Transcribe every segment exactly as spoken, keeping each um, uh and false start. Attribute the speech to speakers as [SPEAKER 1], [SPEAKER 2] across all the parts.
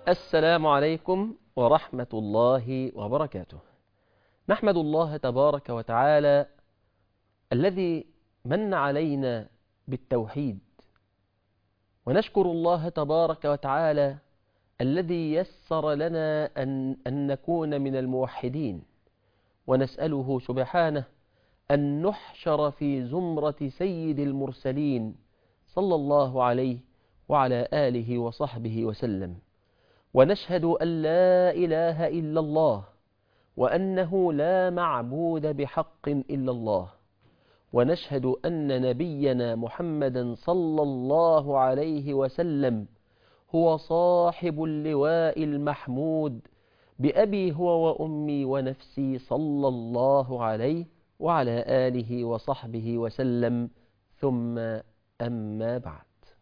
[SPEAKER 1] السلام عليكم ورحمة الله وبركاته. نحمد الله تبارك وتعالى الذي من علينا بالتوحيد، ونشكر الله تبارك وتعالى الذي يسر لنا أن, أن نكون من الموحدين، ونسأله سبحانه أن نحشر في زمرة سيد المرسلين صلى الله عليه وعلى آله وصحبه وسلم. ونشهد أن لا إله إلا الله، وأنه لا معبود بحق إلا الله، ونشهد أن نبينا محمدا صلى الله عليه وسلم هو صاحب اللواء المحمود بأبي هو وأمي ونفسي صلى الله عليه وعلى آله وصحبه وسلم، ثم أما بعد.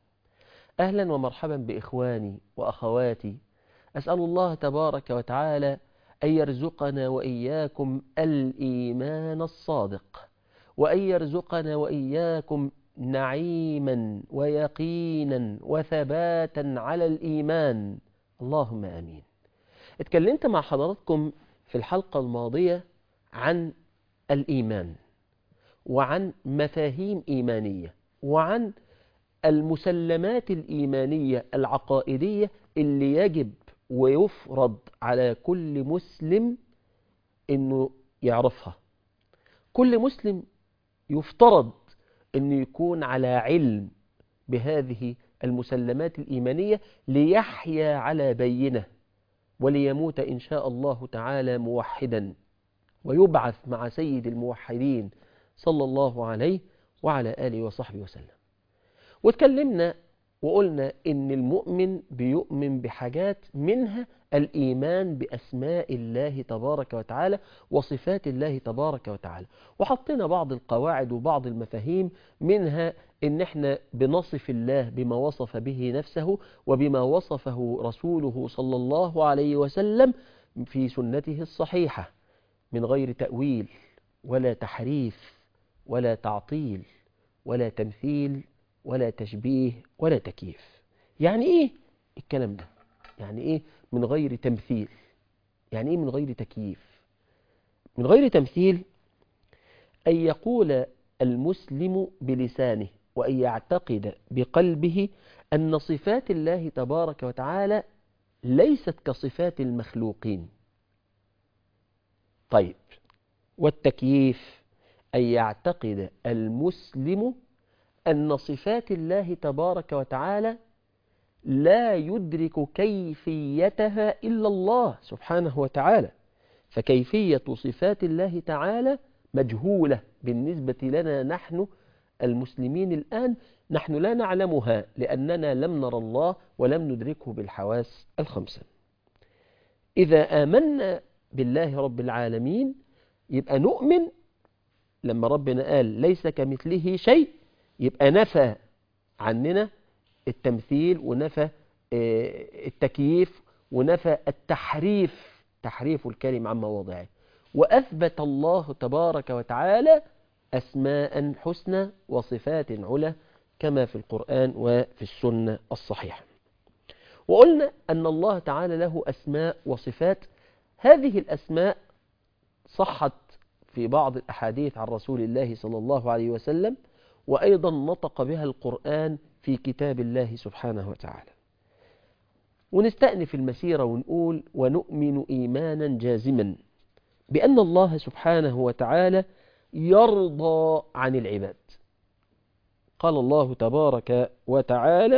[SPEAKER 1] أهلا ومرحبا بإخواني وأخواتي، أسأل الله تبارك وتعالى أن يرزقنا وإياكم الإيمان الصادق، وأن يرزقنا وإياكم نعيما ويقينا وثباتا على الإيمان، اللهم آمين. اتكلمت مع حضراتكم في الحلقة الماضية عن الإيمان، وعن مفاهيم إيمانية، وعن المسلمات الإيمانية العقائدية اللي يجب ويفرض على كل مسلم إنه يعرفها. كل مسلم يفترض أنه يكون على علم بهذه المسلمات الإيمانية ليحيا على بينة، وليموت إن شاء الله تعالى موحدا، ويبعث مع سيد الموحدين صلى الله عليه وعلى آله وصحبه وسلم. واتكلمنا وقلنا إن المؤمن بيؤمن بحاجات، منها الإيمان بأسماء الله تبارك وتعالى وصفات الله تبارك وتعالى، وحطينا بعض القواعد وبعض المفاهيم، منها إن احنا بنصف الله بما وصف به نفسه وبما وصفه رسوله صلى الله عليه وسلم في سنته الصحيحة، من غير تأويل ولا تحريف ولا تعطيل ولا تمثيل ولا تشبيه ولا تكييف. يعني ايه الكلام ده؟ يعني ايه من غير تمثيل؟ يعني ايه من غير تكييف؟ من غير تمثيل أن يقول المسلم بلسانه وأن يعتقد بقلبه أن صفات الله تبارك وتعالى ليست كصفات المخلوقين. طيب، والتكييف أن يعتقد المسلم أن صفات الله تبارك وتعالى لا يدرك كيفيتها إلا الله سبحانه وتعالى، فكيفية صفات الله تعالى مجهولة بالنسبة لنا نحن المسلمين الآن، نحن لا نعلمها لأننا لم نرى الله ولم ندركه بالحواس الخمسة. إذا آمنا بالله رب العالمين يبقى نؤمن لما ربنا قال ليس كمثله شيء، يبقى نفى عننا التمثيل، ونفى التكييف، ونفى التحريف، تحريف الكلم عن مواضعه، وأثبت الله تبارك وتعالى أسماء حسنى وصفات على كما في القرآن وفي السنة الصحيحة. وقلنا أن الله تعالى له أسماء وصفات، هذه الأسماء صحت في بعض الأحاديث عن رسول الله صلى الله عليه وسلم، وأيضا نطق بها القرآن في كتاب الله سبحانه وتعالى. ونستأنف المسيرة ونقول: ونؤمن إيمانا جازما بأن الله سبحانه وتعالى يرضى عن العباد. قال الله تبارك وتعالى: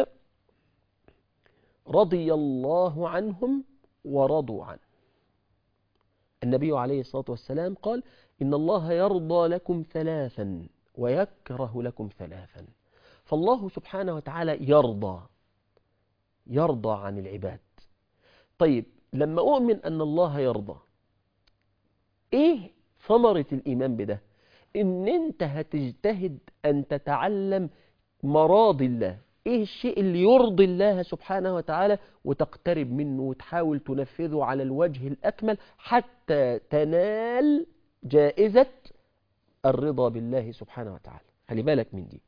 [SPEAKER 1] رضي الله عنهم ورضوا عنه. النبي عليه الصلاة والسلام قال: إن الله يرضى لكم ثلاثا ويكره لكم ثلاثا. فالله سبحانه وتعالى يرضى يرضى عن العباد. طيب، لما أؤمن أن الله يرضى، إيه ثمرة الإيمان بده؟ إن أنت هتجتهد أن تتعلم مراضي الله، إيه الشيء اللي يرضي الله سبحانه وتعالى، وتقترب منه وتحاول تنفذه على الوجه الأكمل حتى تنال جائزة الرضا بالله سبحانه وتعالى. خلي بالك من دي.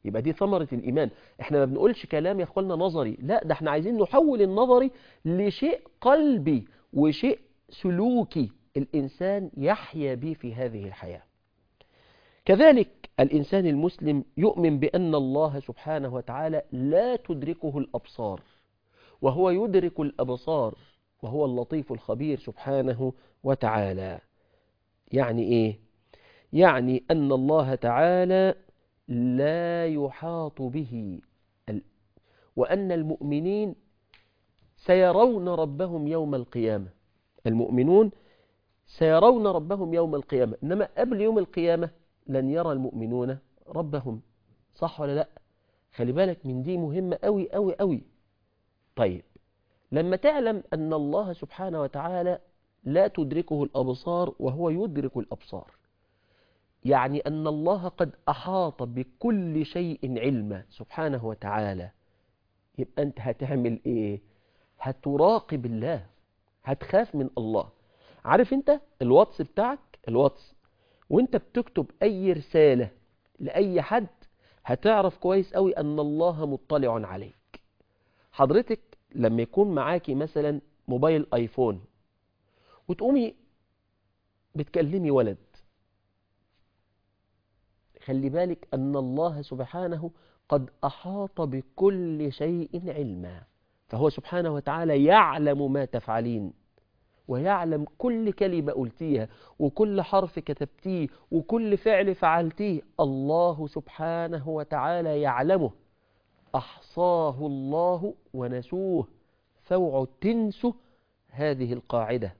[SPEAKER 1] يبقى دي ثمرة الإيمان. احنا ما بنقولش كلام يا اخوانا نظري، لا، ده احنا عايزين نحول النظري لشيء قلبي وشيء سلوكي الإنسان يحيا به في هذه الحياة. كذلك الإنسان المسلم يؤمن بأن الله سبحانه وتعالى لا تدركه الأبصار، وهو يدرك الأبصار، وهو اللطيف الخبير سبحانه وتعالى. يعني إيه؟ يعني أن الله تعالى لا يحاط به، وأن المؤمنين سيرون ربهم يوم القيامة. المؤمنون سيرون ربهم يوم القيامة، إنما قبل يوم القيامة لن يرى المؤمنون ربهم. صح ولا لا؟ خلي بالك من دي، مهمة أوي أوي أوي. طيب، لما تعلم أن الله سبحانه وتعالى لا تدركه الأبصار وهو يدرك الأبصار، يعني أن الله قد أحاط بكل شيء علما سبحانه وتعالى، يبقى أنت هتعمل إيه؟ هتراقب الله، هتخاف من الله. عارف أنت الواتس بتاعك، الواتس وأنت بتكتب أي رسالة لأي حد هتعرف كويس قوي أن الله مطلع عليك. حضرتك لما يكون معاكي مثلا موبايل آيفون وتقومي بتكلمي ولد، خلي بالك أن الله سبحانه قد أحاط بكل شيء علما، فهو سبحانه وتعالى يعلم ما تفعلين، ويعلم كل كلمة قلتيها وكل حرف كتبتيه وكل فعل فعلتيه. الله سبحانه وتعالى يعلمه، أحصاه الله ونسوه، فاوعوا تنسوا هذه القاعدة.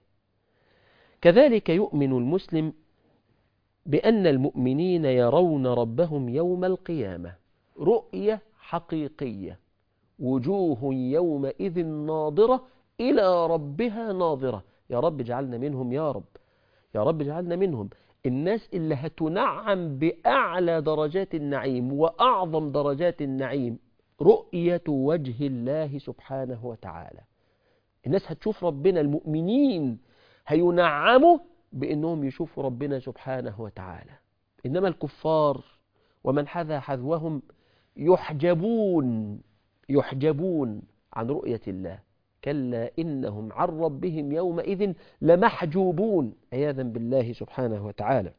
[SPEAKER 1] كذلك يؤمن المسلم بأن المؤمنين يرون ربهم يوم القيامة رؤية حقيقية، وجوه يومئذ ناظرة إلى ربها ناظرة. يا رب اجعلنا منهم، يا رب، يا رب اجعلنا منهم. الناس اللي هتنعم بأعلى درجات النعيم وأعظم درجات النعيم رؤية وجه الله سبحانه وتعالى. الناس هتشوف ربنا، المؤمنين هينعموا بأنهم يشوفوا ربنا سبحانه وتعالى، إنما الكفار ومن حذا حذوهم يحجبون يحجبون عن رؤية الله. كلا إنهم عن ربهم يومئذ لمحجوبون، عياذا بالله سبحانه وتعالى.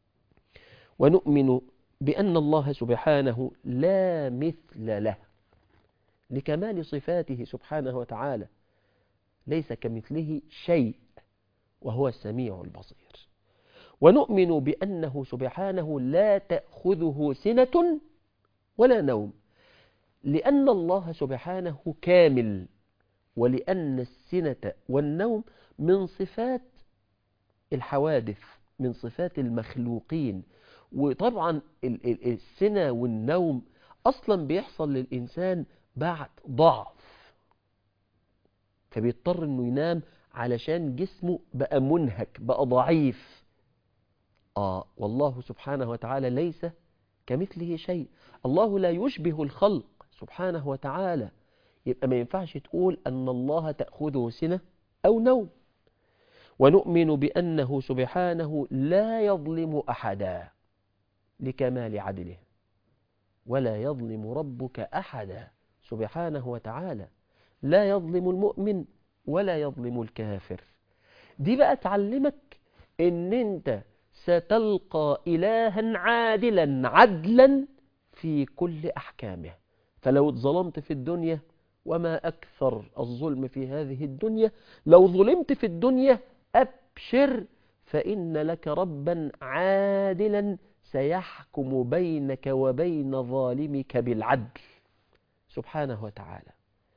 [SPEAKER 1] ونؤمن بأن الله سبحانه لا مثل له لكمال صفاته سبحانه وتعالى، ليس كمثله شيء، وهو السميع البصير. ونؤمن بأنه سبحانه لا تأخذه سنة ولا نوم، لأن الله سبحانه كامل، ولأن السنة والنوم من صفات الحوادث، من صفات المخلوقين. وطبعا السنة والنوم أصلا بيحصل للإنسان بعد ضعف، فبيضطر أنه ينام علشان جسمه بقى منهك، بقى ضعيف. آه والله سبحانه وتعالى ليس كمثله شيء، الله لا يشبه الخلق سبحانه وتعالى، يبقى ما ينفعش تقول أن الله تأخذه سنة أو نوم. ونؤمن بأنه سبحانه لا يظلم أحدا لكمال عدله، ولا يظلم ربك أحدا سبحانه وتعالى، لا يظلم المؤمن ولا يظلم الكافر. دي بقى تعلمك ان انت ستلقى إلها عادلا عدلا في كل أحكامه. فلو اتظلمت في الدنيا، وما أكثر الظلم في هذه الدنيا، لو ظلمت في الدنيا أبشر، فإن لك ربا عادلا سيحكم بينك وبين ظالمك بالعدل سبحانه وتعالى.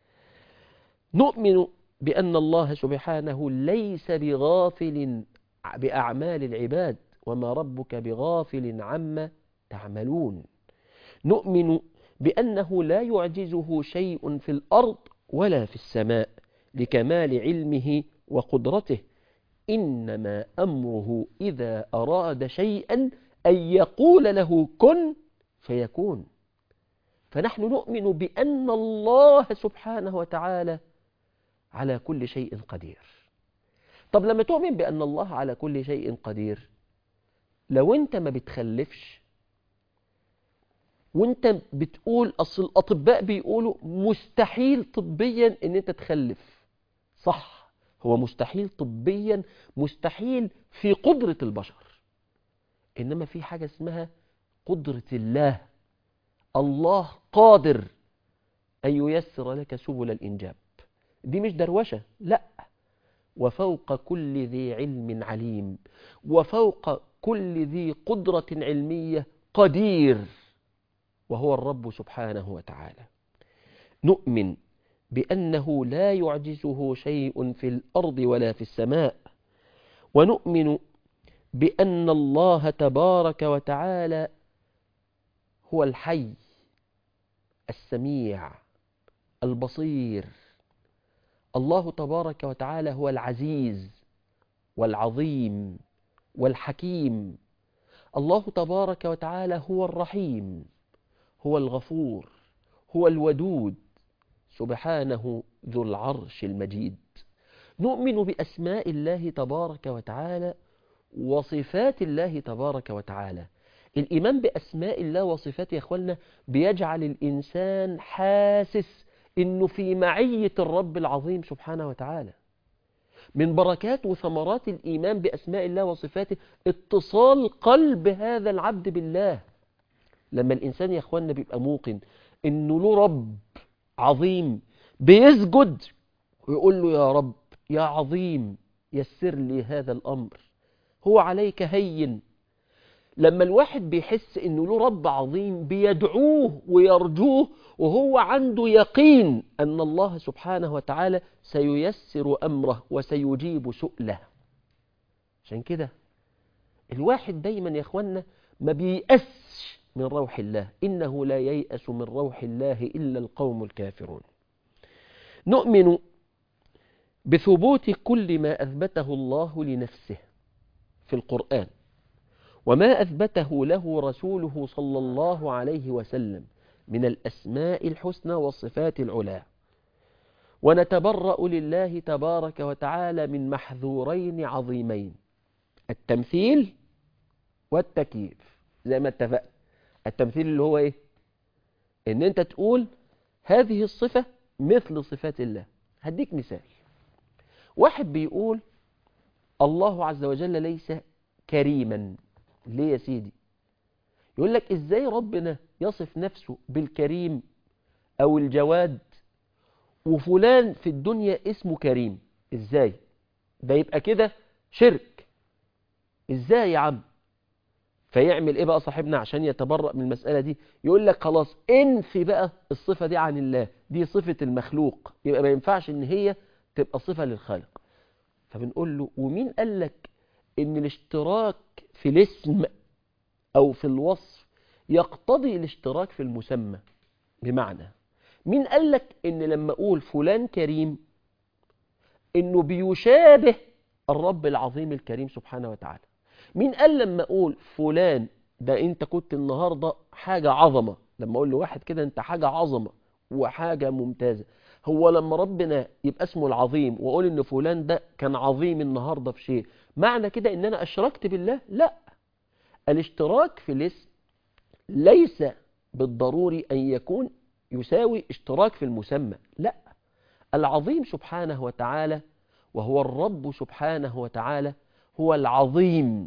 [SPEAKER 1] نؤمن بأن الله سبحانه ليس بغافل بأعمال العباد، وما ربك بغافل عما تعملون. نؤمن بأنه لا يعجزه شيء في الأرض ولا في السماء لكمال علمه وقدرته، إنما أمره إذا أراد شيئا أن يقول له كن فيكون. فنحن نؤمن بأن الله سبحانه وتعالى على كل شيء قدير. طب لما تؤمن بأن الله على كل شيء قدير، لو أنت ما بتخلفش وانت بتقول أصل الأطباء بيقولوا مستحيل طبيا ان انت تخلف. صح، هو مستحيل طبيا، مستحيل في قدرة البشر، إنما في حاجة اسمها قدرة الله. الله قادر أن ييسر لك سبل الإنجاب. دي مش دروشة، لا، وفوق كل ذي علم عليم، وفوق كل ذي قدرة علمية قدير، وهو الرب سبحانه وتعالى. نؤمن بأنه لا يعجزه شيء في الأرض ولا في السماء، ونؤمن بأن الله تبارك وتعالى هو الحي السميع البصير. الله تبارك وتعالى هو العزيز والعظيم والحكيم. الله تبارك وتعالى هو الرحيم، هو الغفور، هو الودود، سبحانه ذو العرش المجيد. نؤمن بأسماء الله تبارك وتعالى وصفات الله تبارك وتعالى. الإيمان بأسماء الله وصفاته يا أخوالنا بيجعل الإنسان حاسس إنه في معية الرب العظيم سبحانه وتعالى. من بركات وثمرات الإيمان بأسماء الله وصفاته اتصال قلب هذا العبد بالله. لما الإنسان يا أخوالنا بيبقى موقن إنه له رب عظيم، بيسجد ويقول له يا رب يا عظيم يسر لي هذا الأمر، هو عليك هين. لما الواحد بيحس إنه له رب عظيم بيدعوه ويرجوه، وهو عنده يقين أن الله سبحانه وتعالى سييسر أمره وسيجيب سؤله. عشان كده الواحد دايما يا أخوانا ما بييأسش من روح الله، إنه لا ييأس من روح الله إلا القوم الكافرون. نؤمن بثبوت كل ما أثبته الله لنفسه في القرآن، وما أثبته له رسوله صلى الله عليه وسلم من الأسماء الحسنى والصفات العلى. ونتبرأ لله تبارك وتعالى من محذورين عظيمين: التمثيل والتكييف. زي ما اتفقنا، التمثيل اللي هو ايه؟ ان انت تقول هذه الصفة مثل صفات الله. هديك مثال. واحد بيقول الله عز وجل ليس كريما. ليه يا سيدي؟ يقول لك ازاي ربنا يصف نفسه بالكريم او الجواد وفلان في الدنيا اسمه كريم؟ ازاي ده؟ يبقى كده شرك. ازاي يا عم؟ فيعمل ايه بقى صاحبنا عشان يتبرأ من المسألة دي؟ يقول لك خلاص انفي بقى الصفة دي عن الله، دي صفة المخلوق، يبقى ما ينفعش ان هي تبقى صفة للخالق. فبنقول له ومين قال لك ان الاشتراك في الاسم او في الوصف يقتضي الاشتراك في المسمى؟ بمعنى مين قال لك ان لما اقول فلان كريم انه بيشابه الرب العظيم الكريم سبحانه وتعالى؟ مين قال لما اقول فلان ده انت كنت النهاردة حاجة عظمة، لما اقول لواحد كده انت حاجة عظمة وحاجة ممتازة، هو لما ربنا يبقى اسمه العظيم واقول ان فلان ده كان عظيم النهاردة في شيء، معنى كده ان انا اشركت بالله؟ لا. الاشتراك في الاسم ليس بالضروري ان يكون يساوي اشتراك في المسمى، لا. العظيم سبحانه وتعالى وهو الرب سبحانه وتعالى هو العظيم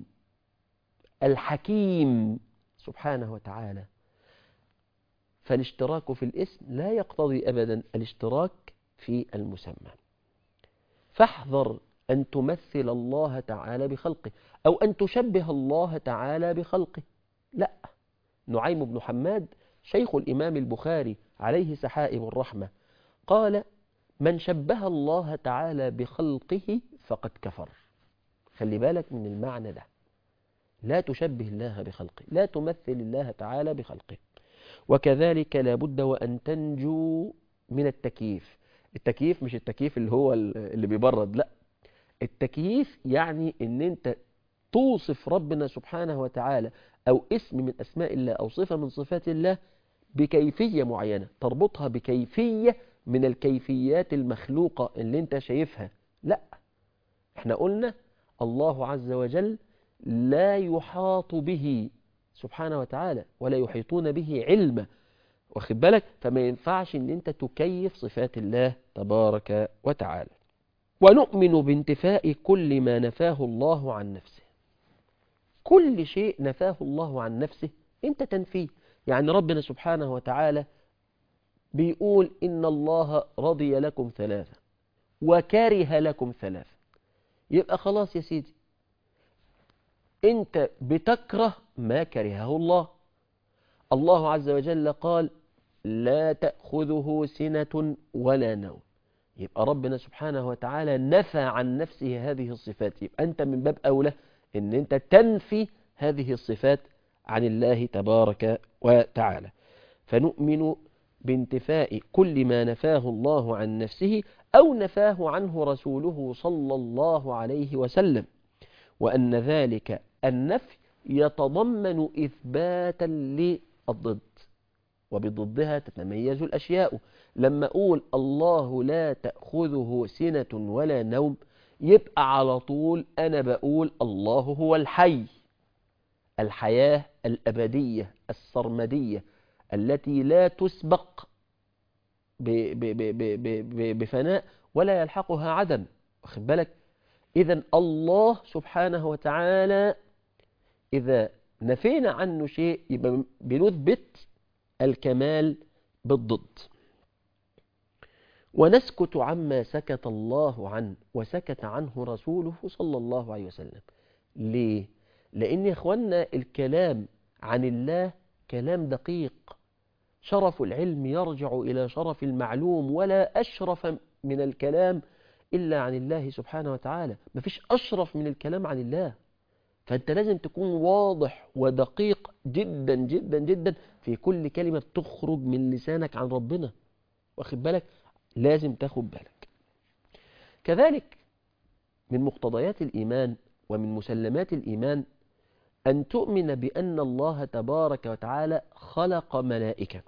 [SPEAKER 1] الحكيم سبحانه وتعالى. فالاشتراك في الاسم لا يقتضي أبدا الاشتراك في المسمى. فاحذر أن تمثل الله تعالى بخلقه أو أن تشبه الله تعالى بخلقه، لا. نعيم بن حماد شيخ الإمام البخاري عليه سحائب الرحمة قال: من شبه الله تعالى بخلقه فقد كفر. خلي بالك من المعنى ده، لا تشبه الله بخلقه، لا تمثل الله تعالى بخلقه. وكذلك لابد وأن تنجو من التكييف. التكييف مش التكييف اللي هو اللي بيبرد، لا. التكييف يعني ان انت توصف ربنا سبحانه وتعالى او اسم من اسماء الله او صفة من صفات الله بكيفية معينة، تربطها بكيفية من الكيفيات المخلوقة اللي انت شايفها. لا، احنا قلنا الله عز وجل لا يحاط به سبحانه وتعالى ولا يحيطون به علما، واخد بالك؟ فما ينفعش ان انت تكيف صفات الله تبارك وتعالى. ونؤمن بانتفاء كل ما نفاه الله عن نفسه. كل شيء نفاه الله عن نفسه انت تنفيه. يعني ربنا سبحانه وتعالى بيقول إن الله رضي لكم ثلاثة وكره لكم ثلاثة، يبقى خلاص يا سيدي انت بتكره ما كرهه الله. الله عز وجل قال لا تأخذه سنة ولا نوم، يبقى ربنا سبحانه وتعالى نفى عن نفسه هذه الصفات، يبقى أنت من باب أولى أن أنت تنفي هذه الصفات عن الله تبارك وتعالى. فنؤمن بانتفاء كل ما نفاه الله عن نفسه أو نفاه عنه رسوله صلى الله عليه وسلم، وأن ذلك النفي يتضمن إثباتا للضد، وبضدها تتميز الأشياء. لما أقول الله لا تأخذه سنة ولا نوم، يبقى على طول أنا بقول الله هو الحي، الحياة الأبدية السرمدية التي لا تسبق بفناء ولا يلحقها عدم، واخد بالك؟ إذن الله سبحانه وتعالى إذا نفينا عنه شيء يبقى بنثبت الكمال بالضد. ونسكت عما سكت الله عنه وسكت عنه رسوله صلى الله عليه وسلم. ليه؟ لأن يا إخوانا الكلام عن الله كلام دقيق، شرف العلم يرجع إلى شرف المعلوم، ولا أشرف من الكلام إلا عن الله سبحانه وتعالى، مفيش أشرف من الكلام عن الله. فأنت لازم تكون واضح ودقيق جدا جدا جدا في كل كلمة بتخرج من لسانك عن ربنا، واخد بالك؟ لازم تاخد بالك. كذلك من مقتضيات الإيمان ومن مسلمات الإيمان أن تؤمن بأن الله تبارك وتعالى خلق ملائكة.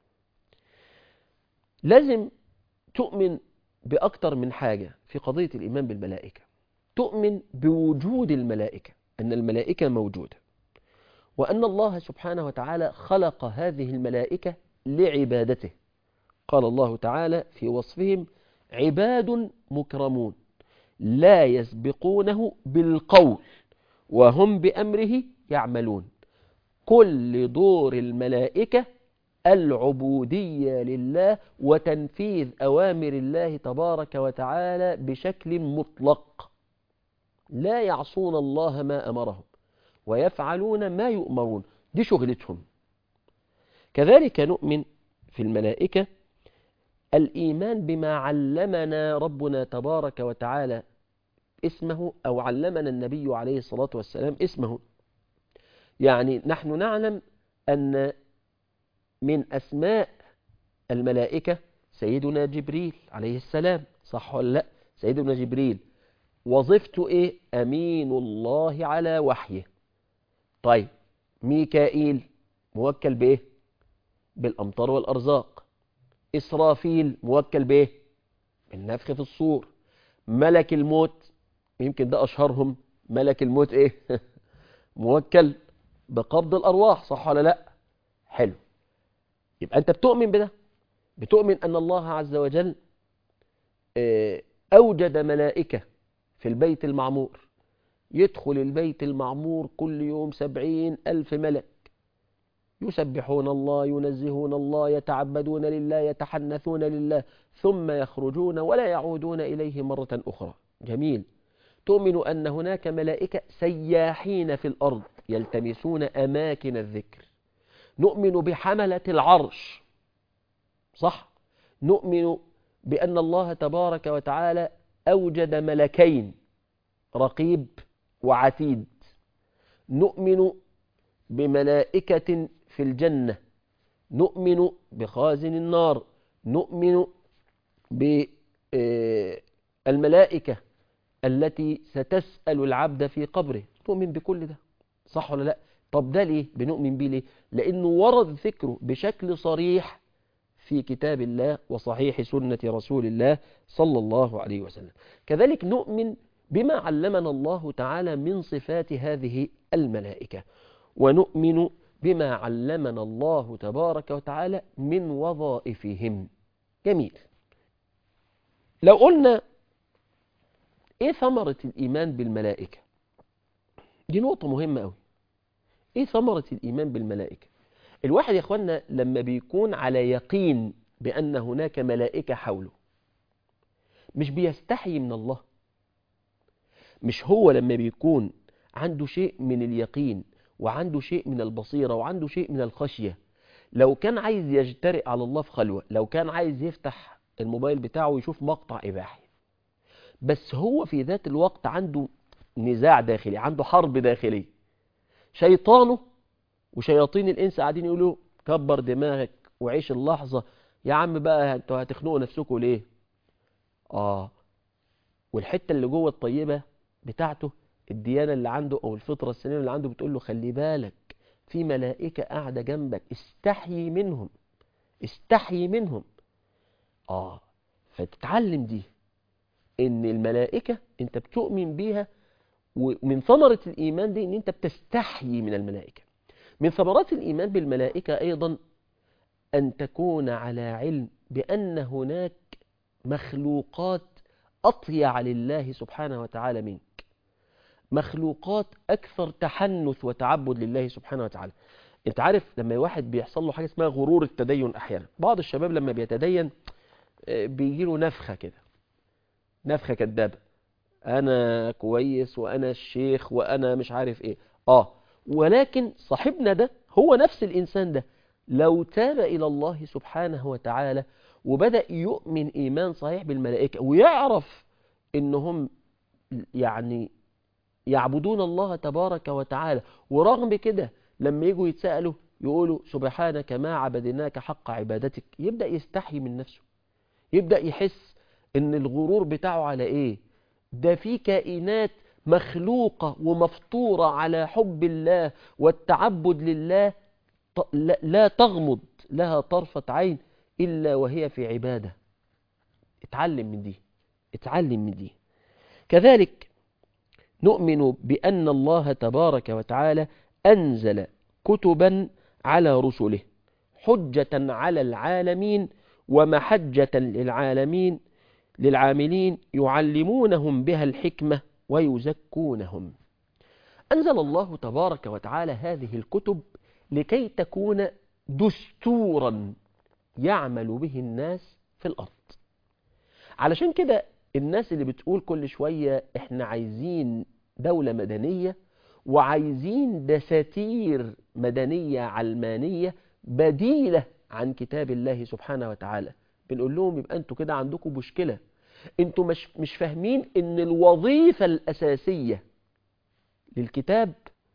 [SPEAKER 1] لازم تؤمن بأكتر من حاجة في قضية الإيمان بالملائكة. تؤمن بوجود الملائكة، أن الملائكة موجودة، وأن الله سبحانه وتعالى خلق هذه الملائكة لعبادته. قال الله تعالى في وصفهم عباد مكرمون لا يسبقونه بالقول وهم بأمره يعملون. كل دور الملائكة العبودية لله وتنفيذ أوامر الله تبارك وتعالى بشكل مطلق، لا يعصون الله ما أمرهم ويفعلون ما يؤمرون، دي شغلتهم. كذلك نؤمن في الملائكة الإيمان بما علمنا ربنا تبارك وتعالى اسمه، أو علمنا النبي عليه الصلاة والسلام اسمه. يعني نحن نعلم أن من أسماء الملائكة سيدنا جبريل عليه السلام، صح ولا لا؟ سيدنا جبريل وظيفته إيه؟ أمين الله على وحيه. طيب ميكائيل موكل بإيه؟ بالأمطار والأرزاق. إسرافيل موكل بإيه؟ بالنفخ في الصور. ملك الموت يمكن ده أشهرهم، ملك الموت إيه؟ موكل بقبض الأرواح، صح ولا لا؟ حلو. يبقى أنت بتؤمن بده، بتؤمن أن الله عز وجل أوجد ملائكة في البيت المعمور، يدخل البيت المعمور كل يوم سبعين ألف ملك يسبحون الله ينزهون الله يتعبدون لله يتحنثون لله ثم يخرجون ولا يعودون إليه مرة أخرى. جميل. تؤمن أن هناك ملائكة سياحين في الأرض يلتمسون أماكن الذكر. نؤمن بحملة العرش، صح؟ نؤمن بأن الله تبارك وتعالى أوجد ملكين رقيب وعتيد. نؤمن بملائكة في الجنة. نؤمن بخازن النار. نؤمن بالملائكة التي ستسأل العبد في قبره. نؤمن بكل ده، صح ولا لا؟ طب ده ليه بنؤمن بيه؟ ليه؟ لأنه ورد ذكره بشكل صريح في كتاب الله وصحيح سنة رسول الله صلى الله عليه وسلم. كذلك نؤمن بما علمنا الله تعالى من صفات هذه الملائكة. ونؤمن بما علمنا الله تبارك وتعالى من وظائفهم. جميل. لو قلنا ايه ثمرة الإيمان بالملائكة؟ دي نقطة مهمة أوي. ايه ثمرة الإيمان بالملائكة؟ الواحد يا اخوانا لما بيكون على يقين بأن هناك ملائكة حوله مش بيستحي من الله. مش هو لما بيكون عنده شيء من اليقين وعنده شيء من البصيرة وعنده شيء من الخشية، لو كان عايز يجترئ على الله في خلوة، لو كان عايز يفتح الموبايل بتاعه ويشوف مقطع إباحي، بس هو في ذات الوقت عنده نزاع داخلي، عنده حرب داخلية، شيطانه وشياطين الإنس قاعدين يقولوا كبر دماغك وعيش اللحظة، يا عم بقى انتوا هتخنقوا نفسكم ليه؟ آه والحتة اللي جوه الطيبة بتاعته، الديانة اللي عنده أو الفطرة السليمة اللي عنده بتقول له خلي بالك في ملائكة قاعدة جنبك، استحيي منهم، استحيي منهم. آه فتتعلم دي إن الملائكة أنت بتؤمن بيها، ومن ثمرة الإيمان دي إن أنت بتستحيي من الملائكة. من ثمرات الإيمان بالملائكة أيضا أن تكون على علم بأن هناك مخلوقات أطيع لله سبحانه وتعالى منك، مخلوقات أكثر تحنث وتعبد لله سبحانه وتعالى. أنت عارف لما واحد بيحصل له حاجة اسمها غرور التدين، أحيانا بعض الشباب لما بيتدين بيجي له نفخة كده، نفخة كدابة، أنا كويس وأنا الشيخ وأنا مش عارف إيه. آه ولكن صاحبنا ده هو نفس الإنسان ده لو تاب إلى الله سبحانه وتعالى وبدأ يؤمن إيمان صحيح بالملائكة ويعرف إنهم يعني يعبدون الله تبارك وتعالى، ورغم كده لما يجوا يتسألوا يقولوا سبحانك ما عبدناك حق عبادتك، يبدأ يستحي من نفسه، يبدأ يحس إن الغرور بتاعه على إيه؟ ده في كائنات مخلوقة ومفطورة على حب الله والتعبد لله لا تغمض لها طرفة عين إلا وهي في عبادة. اتعلم من دي، اتعلم من دي. كذلك نؤمن بأن الله تبارك وتعالى أنزل كتبا على رسله حجة على العالمين ومحجة للعالمين للعاملين يعلمونهم بها الحكمة ويزكونهم. أنزل الله تبارك وتعالى هذه الكتب لكي تكون دستورا يعمل به الناس في الأرض. علشان كده الناس اللي بتقول كل شوية احنا عايزين دولة مدنية وعايزين دساتير مدنية علمانية بديلة عن كتاب الله سبحانه وتعالى، بنقول لهم يبقى انتوا كده عندكم مشكلة، انتوا مش, مش فاهمين ان الوظيفة الأساسية للكتاب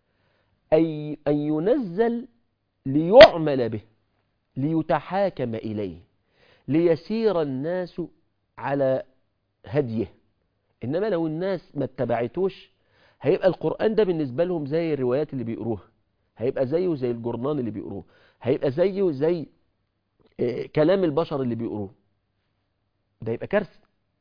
[SPEAKER 1] أي أن ينزل ليعمل به، ليتحاكم إليه، ليسير الناس على هديه. إنما لو الناس ما اتبعتوش هيبقى القرآن ده بالنسبة لهم زي الروايات اللي بيقروها، هيبقى زيه زي الجورنان اللي بيقروه، هيبقى زيه زي كلام البشر اللي بيقروه. ده يبقى كارثة.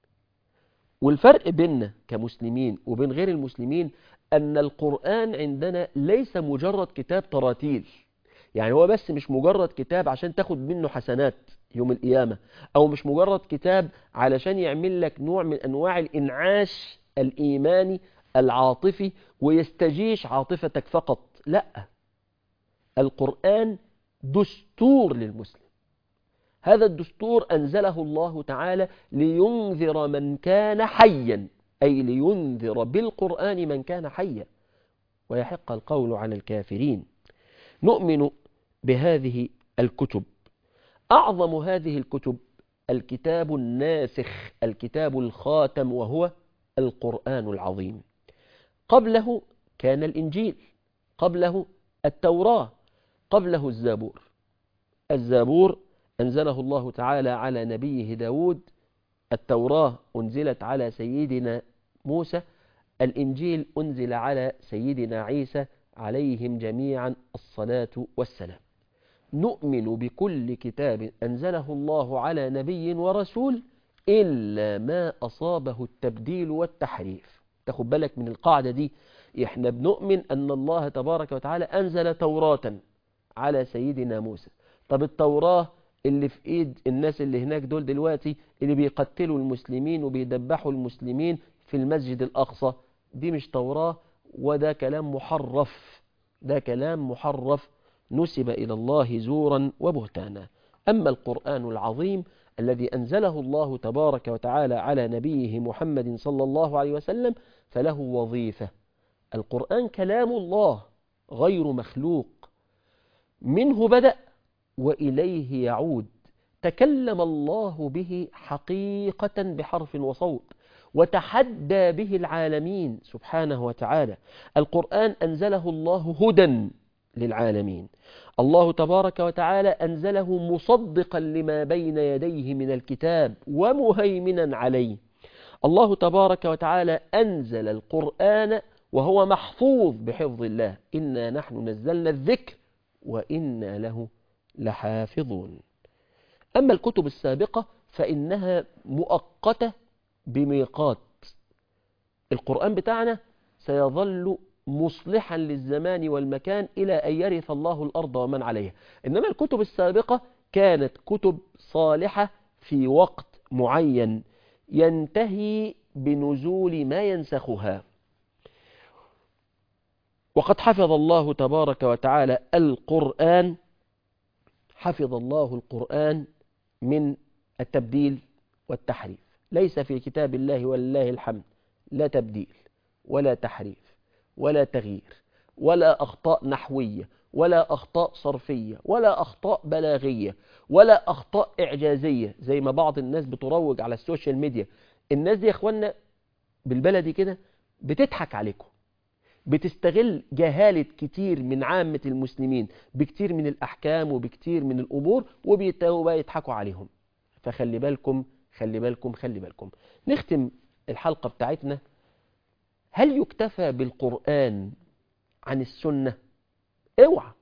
[SPEAKER 1] والفرق بيننا كمسلمين وبين غير المسلمين أن القرآن عندنا ليس مجرد كتاب تراتيل، يعني هو بس مش مجرد كتاب عشان تاخد منه حسنات يوم القيامة، أو مش مجرد كتاب علشان يعمل لك نوع من أنواع الإنعاش الإيماني العاطفي ويستجيش عاطفتك فقط. لا، القرآن دستور للمسلم. هذا الدستور أنزله الله تعالى لينذر من كان حيا، أي لينذر بالقرآن من كان حيا ويحق القول على الكافرين. نؤمن بهذه الكتب. أعظم هذه الكتب الكتاب الناسخ، الكتاب الخاتم، وهو القرآن العظيم. قبله كان الإنجيل، قبله التوراة، قبله الزبور. الزبور أنزله الله تعالى على نبيه داود، التوراة أنزلت على سيدنا موسى، الإنجيل أنزل على سيدنا عيسى عليهم جميعا الصلاة والسلام. نؤمن بكل كتاب أنزله الله على نبي ورسول إلا ما أصابه التبديل والتحريف. تاخد بالك من القاعدة دي. احنا بنؤمن أن الله تبارك وتعالى أنزل توراة على سيدنا موسى. طب التوراة اللي في ايد الناس اللي هناك دول دلوقتي اللي بيقتلوا المسلمين وبيدبحوا المسلمين في المسجد الأقصى، دي مش توراة، وده كلام محرف، ده كلام محرف نسب إلى الله زورا وبهتانا. أما القرآن العظيم الذي أنزله الله تبارك وتعالى على نبيه محمد صلى الله عليه وسلم فله وظيفة. القرآن كلام الله غير مخلوق، منه بدأ وإليه يعود. تكلم الله به حقيقة بحرف وصوت، وتحدى به العالمين سبحانه وتعالى. القرآن أنزله الله هدى للعالمين. الله تبارك وتعالى أنزله مصدقا لما بين يديه من الكتاب ومهيمنا عليه. الله تبارك وتعالى أنزل القرآن وهو محفوظ بحفظ الله. إنا نحن نزلنا الذكر وإنا له لحافظون. أما الكتب السابقة فإنها مؤقتة بميقات. القرآن بتاعنا سيظل مصلحا للزمان والمكان إلى أن يرث الله الأرض ومن عليها. إنما الكتب السابقة كانت كتب صالحة في وقت معين ينتهي بنزول ما ينسخها. وقد حفظ الله تبارك وتعالى القرآن، حفظ الله القرآن من التبديل والتحريف. ليس في كتاب الله ولله الحمد لا تبديل ولا تحريف ولا تغيير ولا أخطاء نحوية ولا أخطاء صرفية ولا أخطاء بلاغية ولا أخطاء إعجازية زي ما بعض الناس بتروج على السوشيال ميديا. الناس دي يا أخوانا بالبلدي كده بتضحك عليكم، بتستغل جهالة كتير من عامة المسلمين بكتير من الأحكام وبكتير من الأمور وبيتاوا بقى يضحكوا عليهم. فخلي بالكم خلي بالكم خلي بالكم. نختم الحلقة بتاعتنا. هل يكتفى بالقرآن عن السنة؟ اوعى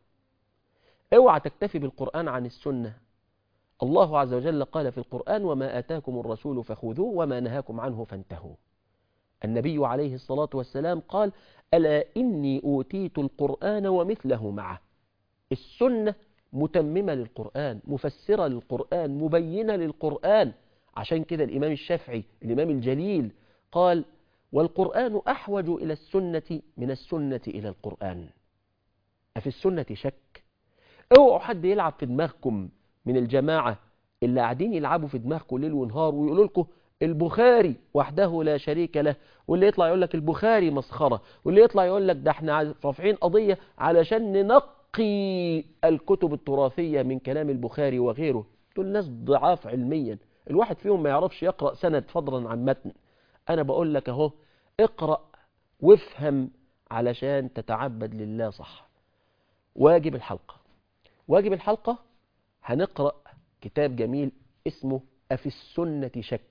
[SPEAKER 1] اوعى تكتفي بالقرآن عن السنة. الله عز وجل قال في القرآن: وما آتاكم الرسول فخذوه وما نهاكم عنه فانتهوا. النبي عليه الصلاة والسلام قال: ألا إني أوتيت القرآن ومثله معه. السنة متممة للقرآن، مفسرة للقرآن، مبينة للقرآن. عشان كده الإمام الشافعي الإمام الجليل قال: والقرآن أحوج إلى السنة من السنة إلى القرآن. أفي السنة شك؟ اوعوا حد يلعب في دماغكم من الجماعة اللي قاعدين يلعبوا في دماغكم ليل ونهار ويقولوا لكم البخاري وحده لا شريك له، واللي يطلع يقول لك البخاري مسخرة، واللي يطلع يقول لك ده احنا رافعين قضية علشان ننقي الكتب التراثية من كلام البخاري وغيره. دول ناس ضعاف علميا، الواحد فيهم ما يعرفش يقرأ سند فضلا عن متن. أنا بقول لك أهو، اقرأ وافهم علشان تتعبد لله صح. واجب الحلقة واجب الحلقة هنقرأ كتاب جميل اسمه أفي السنة شك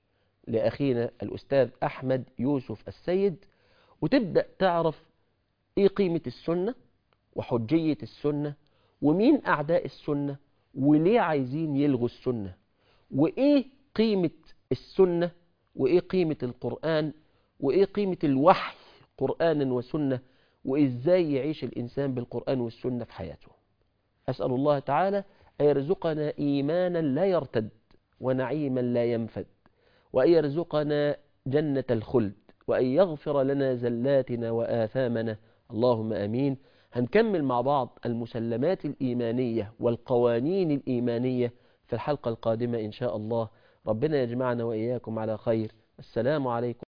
[SPEAKER 1] لأخينا الأستاذ أحمد يوسف السيد، وتبدأ تعرف إيه قيمة السنة وحجية السنة ومين أعداء السنة وليه عايزين يلغوا السنة، وإيه قيمة السنة وإيه قيمة القرآن وإيه قيمة الوحي قرآنا وسنة، وإزاي يعيش الإنسان بالقرآن والسنة في حياته. أسأل الله تعالى أن يرزقنا إيمانا لا يرتد ونعيما لا ينفد، وأن يرزقنا جنة الخلد، وأن يغفر لنا زلاتنا وآثامنا، اللهم آمين. هنكمل مع بعض المسلمات الإيمانية والقوانين الإيمانية في الحلقة القادمة إن شاء الله. ربنا يجمعنا وإياكم على خير. السلام عليكم.